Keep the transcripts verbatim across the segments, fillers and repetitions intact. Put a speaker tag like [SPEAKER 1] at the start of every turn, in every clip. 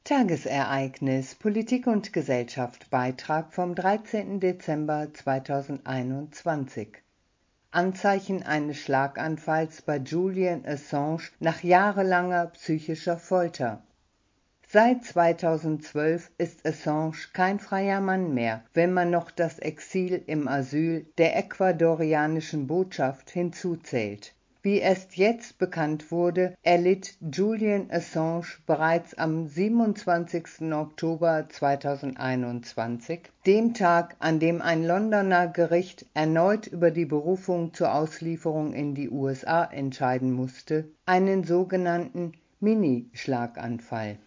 [SPEAKER 1] Tagesereignis Politik und Gesellschaft Beitrag vom dreizehnten Dezember zweitausendeinundzwanzig. Anzeichen eines Schlaganfalls bei Julian Assange nach jahrelanger psychischer Folter. Seit zweitausendzwölf ist Assange kein freier Mann mehr, wenn man noch das Exil im Asyl der ecuadorianischen Botschaft hinzuzählt. Wie erst jetzt bekannt wurde, erlitt Julian Assange bereits am siebenundzwanzigsten Oktober zweitausendeinundzwanzig, dem Tag, an dem ein Londoner Gericht erneut über die Berufung zur Auslieferung in die U S A entscheiden musste, einen sogenannten Mini-Schlaganfall.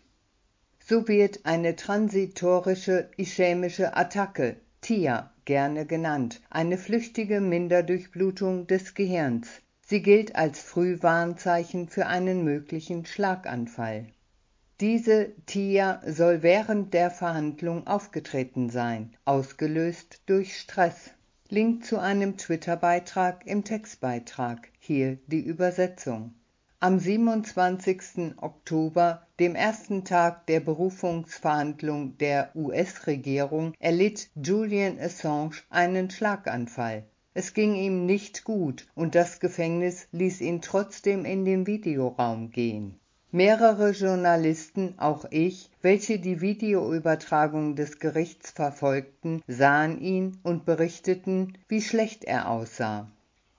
[SPEAKER 1] So wird eine transitorische ischämische Attacke, T I A, gerne genannt, eine flüchtige Minderdurchblutung des Gehirns. Sie gilt als Frühwarnzeichen für einen möglichen Schlaganfall. Diese T I A soll während der Verhandlung aufgetreten sein, ausgelöst durch Stress. Link zu einem Twitter-Beitrag im Textbeitrag, hier die Übersetzung. Am siebenundzwanzigsten Oktober, dem ersten Tag der Berufungsverhandlung der U S-Regierung, erlitt Julian Assange einen Schlaganfall. Es ging ihm nicht gut und das Gefängnis ließ ihn trotzdem in den Videoraum gehen. Mehrere Journalisten, auch ich, welche die Videoübertragung des Gerichts verfolgten, sahen ihn und berichteten, wie schlecht er aussah.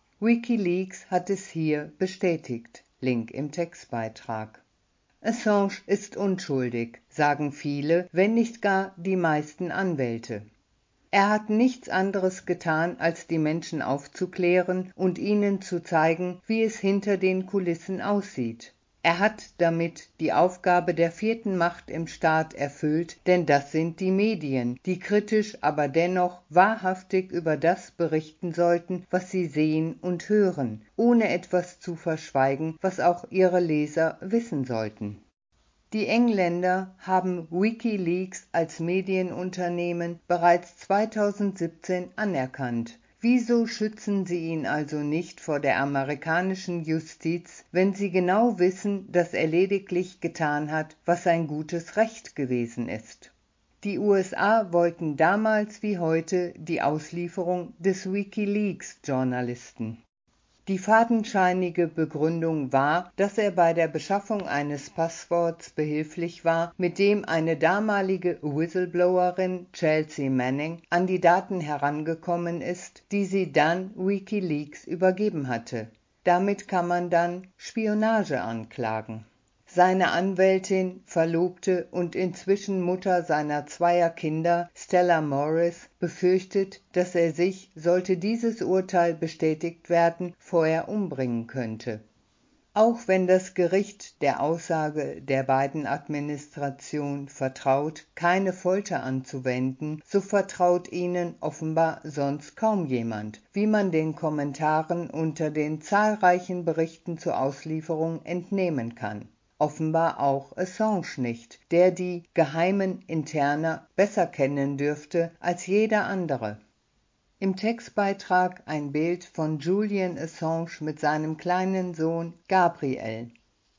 [SPEAKER 1] WikiLeaks hat es hier bestätigt. Link im Textbeitrag. Assange ist unschuldig, sagen viele, wenn nicht gar die meisten Anwälte. Er hat nichts anderes getan, als die Menschen aufzuklären und ihnen zu zeigen, wie es hinter den Kulissen aussieht. Er hat damit die Aufgabe der vierten Macht im Staat erfüllt, denn das sind die Medien, die kritisch, aber dennoch wahrhaftig über das berichten sollten, was sie sehen und hören, ohne etwas zu verschweigen, was auch ihre Leser wissen sollten. Die Engländer haben WikiLeaks als Medienunternehmen bereits zweitausendsiebzehn anerkannt. Wieso schützen sie ihn also nicht vor der amerikanischen Justiz, wenn sie genau wissen, dass er lediglich getan hat, was sein gutes Recht gewesen ist? Die U S A wollten damals wie heute die Auslieferung des WikiLeaks-Journalisten. Die fadenscheinige Begründung war, dass er bei der Beschaffung eines Passworts behilflich war, mit dem eine damalige Whistleblowerin, Chelsea Manning, an die Daten herangekommen ist, die sie dann WikiLeaks übergeben hatte. Damit kann man dann Spionage anklagen. Seine Anwältin, Verlobte und inzwischen Mutter seiner zweier Kinder, Stella Morris, befürchtet, dass er sich, sollte dieses Urteil bestätigt werden, vorher umbringen könnte. Auch wenn das Gericht der Aussage der Biden-Administration vertraut, keine Folter anzuwenden, so vertraut ihnen offenbar sonst kaum jemand, wie man den Kommentaren unter den zahlreichen Berichten zur Auslieferung entnehmen kann. Offenbar auch Assange nicht, der die geheimen Interna besser kennen dürfte als jeder andere. Im Textbeitrag ein Bild von Julian Assange mit seinem kleinen Sohn Gabriel.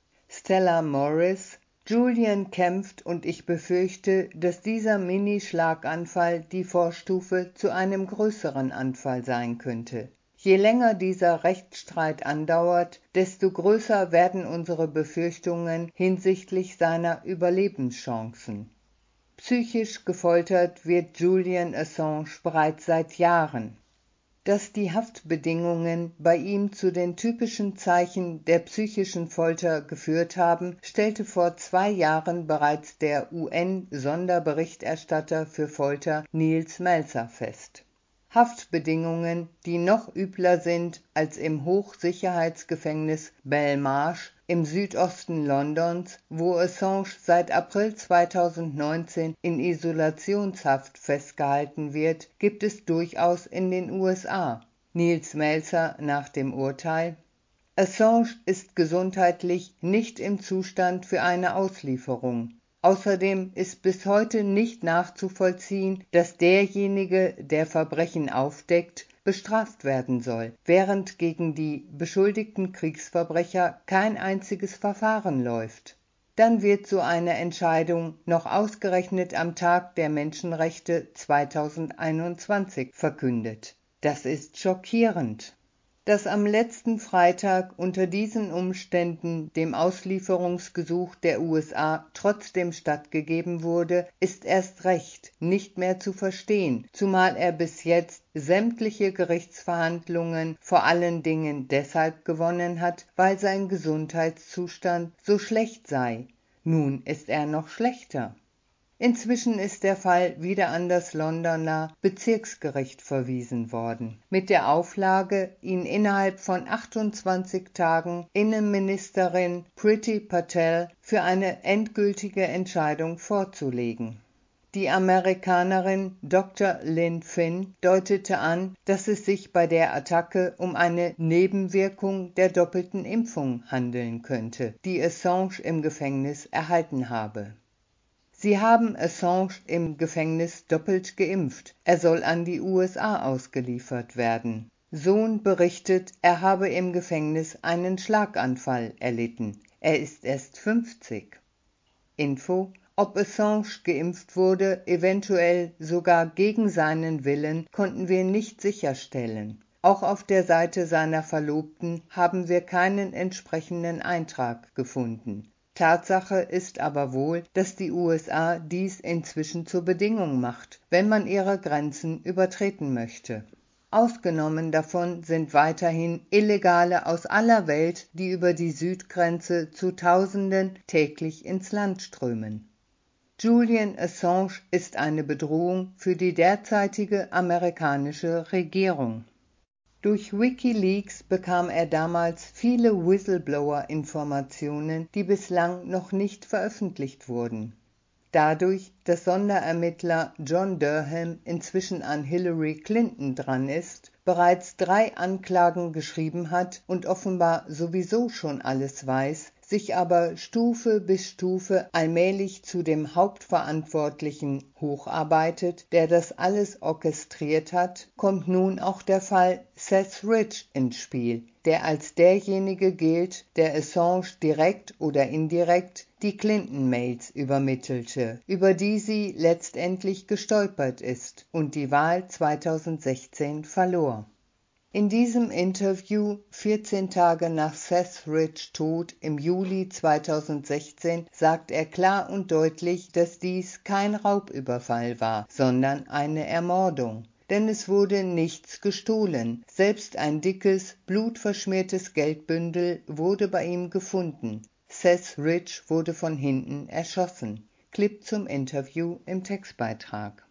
[SPEAKER 1] Stella Morris: Julian kämpft und ich befürchte, dass dieser Mini-Schlaganfall die Vorstufe zu einem größeren Anfall sein könnte. Je länger dieser Rechtsstreit andauert, desto größer werden unsere Befürchtungen hinsichtlich seiner Überlebenschancen. Psychisch gefoltert wird Julian Assange bereits seit Jahren. Dass die Haftbedingungen bei ihm zu den typischen Zeichen der psychischen Folter geführt haben, stellte vor zwei Jahren bereits der U N-Sonderberichterstatter für Folter Nils Melzer fest. Haftbedingungen, die noch übler sind als im Hochsicherheitsgefängnis Belmarsh im Südosten Londons, wo Assange seit April zweitausendneunzehn in Isolationshaft festgehalten wird, gibt es durchaus in den U S A. Nils Melzer nach dem Urteil: Assange ist gesundheitlich nicht im Zustand für eine Auslieferung. Außerdem ist bis heute nicht nachzuvollziehen, dass derjenige, der Verbrechen aufdeckt, bestraft werden soll, während gegen die beschuldigten Kriegsverbrecher kein einziges Verfahren läuft. dann wird so eine Entscheidung noch ausgerechnet am Tag der Menschenrechte zweitausendeinundzwanzig verkündet. Das ist schockierend. Dass am letzten Freitag unter diesen Umständen dem Auslieferungsgesuch der U S A trotzdem stattgegeben wurde, ist erst recht nicht mehr zu verstehen, zumal er bis jetzt sämtliche Gerichtsverhandlungen vor allen Dingen deshalb gewonnen hat, weil sein Gesundheitszustand so schlecht sei. Nun ist er noch schlechter. Inzwischen ist der Fall wieder an das Londoner Bezirksgericht verwiesen worden, mit der Auflage, ihn innerhalb von achtundzwanzig Tagen Innenministerin Priti Patel für eine endgültige Entscheidung vorzulegen. Die Amerikanerin Doktor Lynn Finn deutete an, dass es sich bei der Attacke um eine Nebenwirkung der doppelten Impfung handeln könnte, die Assange im Gefängnis erhalten habe. Sie haben Assange im Gefängnis doppelt geimpft. Er soll an die U S A ausgeliefert werden. Sohn berichtet, er habe im Gefängnis einen Schlaganfall erlitten. Er ist erst fünfzig. Info: Ob Assange geimpft wurde, eventuell sogar gegen seinen Willen, konnten wir nicht sicherstellen. Auch auf der Seite seiner Verlobten haben wir keinen entsprechenden Eintrag gefunden. Tatsache ist aber wohl, dass die U S A dies inzwischen zur Bedingung macht, wenn man ihre Grenzen übertreten möchte. Ausgenommen davon sind weiterhin Illegale aus aller Welt, die über die Südgrenze zu Tausenden täglich ins Land strömen. Julian Assange ist eine Bedrohung für die derzeitige amerikanische Regierung. Durch WikiLeaks bekam er damals viele Whistleblower-Informationen, die bislang noch nicht veröffentlicht wurden. Dadurch, dass Sonderermittler John Durham inzwischen an Hillary Clinton dran ist, bereits drei Anklagen geschrieben hat und offenbar sowieso schon alles weiß, sich aber Stufe bis Stufe allmählich zu dem Hauptverantwortlichen hocharbeitet, der das alles orchestriert hat, kommt nun auch der Fall Seth Rich ins Spiel, der als derjenige gilt, der Assange direkt oder indirekt die Clinton-Mails übermittelte, über die sie letztendlich gestolpert ist und die Wahl zweitausendsechzehn verlor. In diesem Interview, vierzehn Tage nach Seth Rich Tod im Juli zweitausendsechzehn, sagt er klar und deutlich, dass dies kein Raubüberfall war, sondern eine Ermordung. Denn es wurde nichts gestohlen, selbst ein dickes, blutverschmiertes Geldbündel wurde bei ihm gefunden. Seth Rich wurde von hinten erschossen. Clip zum Interview im Textbeitrag.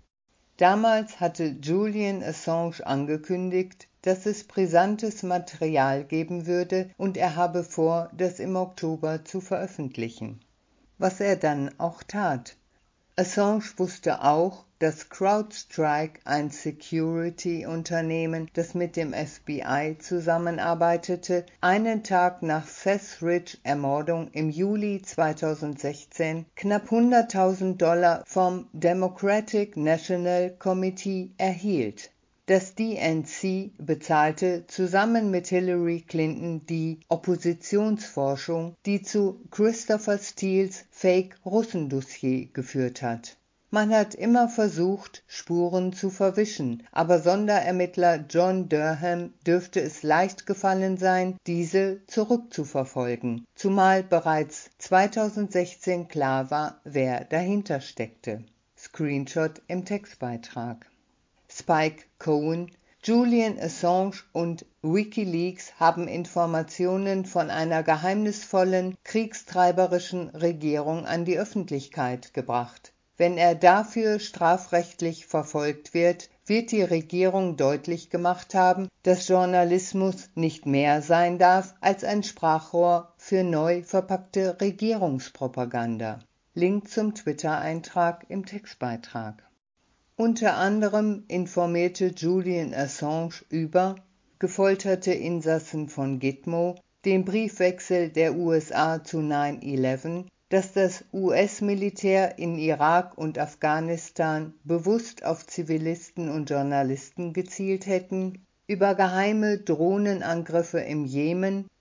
[SPEAKER 1] Damals hatte Julian Assange angekündigt, dass es brisantes Material geben würde und er habe vor, das im Oktober zu veröffentlichen. Was er dann auch tat. Assange wusste auch, dass CrowdStrike, ein Security-Unternehmen, das mit dem F B I zusammenarbeitete, einen Tag nach Seth Rich Ermordung im Juli zweitausendsechzehn knapp hunderttausend Dollar vom Democratic National Committee erhielt. Das D N C bezahlte zusammen mit Hillary Clinton die Oppositionsforschung, die zu Christopher Steeles Fake-Russen-Dossier geführt hat. Man hat immer versucht, Spuren zu verwischen, aber Sonderermittler John Durham dürfte es leicht gefallen sein, diese zurückzuverfolgen, zumal bereits zweitausendsechzehn klar war, wer dahinter steckte. Screenshot im Textbeitrag. Spike Cohen, Julian Assange und WikiLeaks haben Informationen von einer geheimnisvollen, kriegstreiberischen Regierung an die Öffentlichkeit gebracht. Wenn er dafür strafrechtlich verfolgt wird, wird die Regierung deutlich gemacht haben, dass Journalismus nicht mehr sein darf als ein Sprachrohr für neu verpackte Regierungspropaganda. Link zum Twitter-Eintrag im Textbeitrag. Unter anderem informierte Julian Assange über gefolterte Insassen von Gitmo, den Briefwechsel der U S A zu neun elf, dass das U S-Militär in Irak und Afghanistan bewusst auf Zivilisten und Journalisten gezielt hätten, über geheime Drohnenangriffe im Jemen,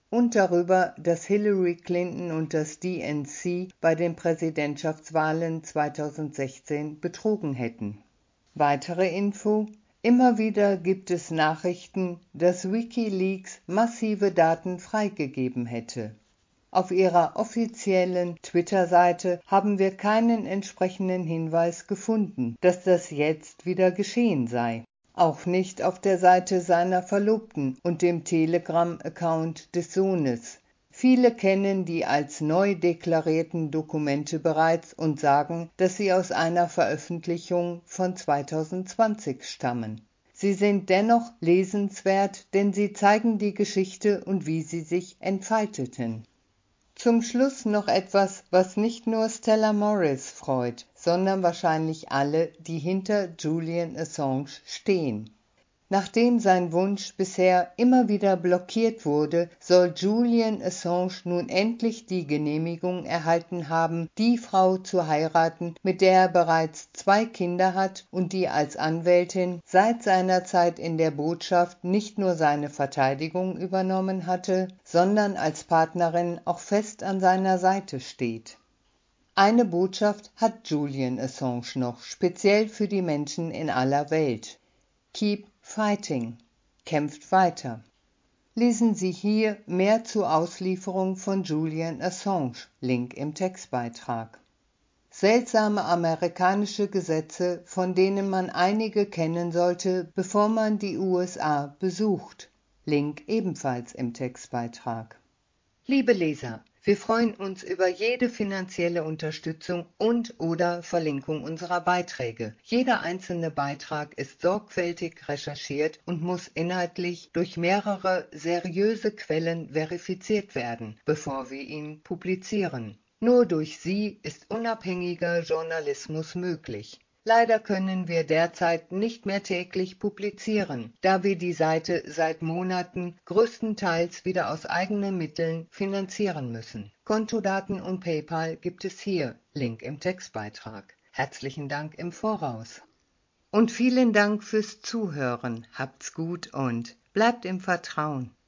[SPEAKER 1] und darüber, dass Hillary Clinton und das D N C bei den Präsidentschaftswahlen zweitausendsechzehn betrogen hätten. Weitere Info: Immer wieder gibt es Nachrichten, dass WikiLeaks massive Daten freigegeben hätte. Auf ihrer offiziellen Twitter-Seite haben wir keinen entsprechenden Hinweis gefunden, dass das jetzt wieder geschehen sei. Auch nicht auf der Seite seiner Verlobten und dem Telegram-Account des Sohnes. Viele kennen die als neu deklarierten Dokumente bereits und sagen, dass sie aus einer Veröffentlichung von zweitausendzwanzig stammen. Sie sind dennoch lesenswert, denn sie zeigen die Geschichte und wie sie sich entfalteten. Zum Schluss noch etwas, was nicht nur Stella Morris freut, sondern wahrscheinlich alle, die hinter Julian Assange stehen. Nachdem sein Wunsch bisher immer wieder blockiert wurde, soll Julian Assange nun endlich die Genehmigung erhalten haben, die Frau zu heiraten, mit der er bereits zwei Kinder hat und die als Anwältin seit seiner Zeit in der Botschaft nicht nur seine Verteidigung übernommen hatte, sondern als Partnerin auch fest an seiner Seite steht. Eine Botschaft hat Julian Assange noch, speziell für die Menschen in aller Welt. Keep fighting. Kämpft weiter. Lesen Sie hier mehr zur Auslieferung von Julian Assange, Link im Textbeitrag. Seltsame amerikanische Gesetze, von denen man einige kennen sollte, bevor man die U S A besucht. Link ebenfalls im Textbeitrag. Liebe Leser, wir freuen uns über jede finanzielle Unterstützung und/oder Verlinkung unserer Beiträge. Jeder einzelne Beitrag ist sorgfältig recherchiert und muss inhaltlich durch mehrere seriöse Quellen verifiziert werden, bevor wir ihn publizieren. Nur durch sie ist unabhängiger Journalismus möglich. Leider können wir derzeit nicht mehr täglich publizieren, da wir die Seite seit Monaten größtenteils wieder aus eigenen Mitteln finanzieren müssen. Kontodaten und PayPal gibt es hier, Link im Textbeitrag. Herzlichen Dank im Voraus. Und vielen Dank fürs Zuhören. Habt's gut und bleibt im Vertrauen.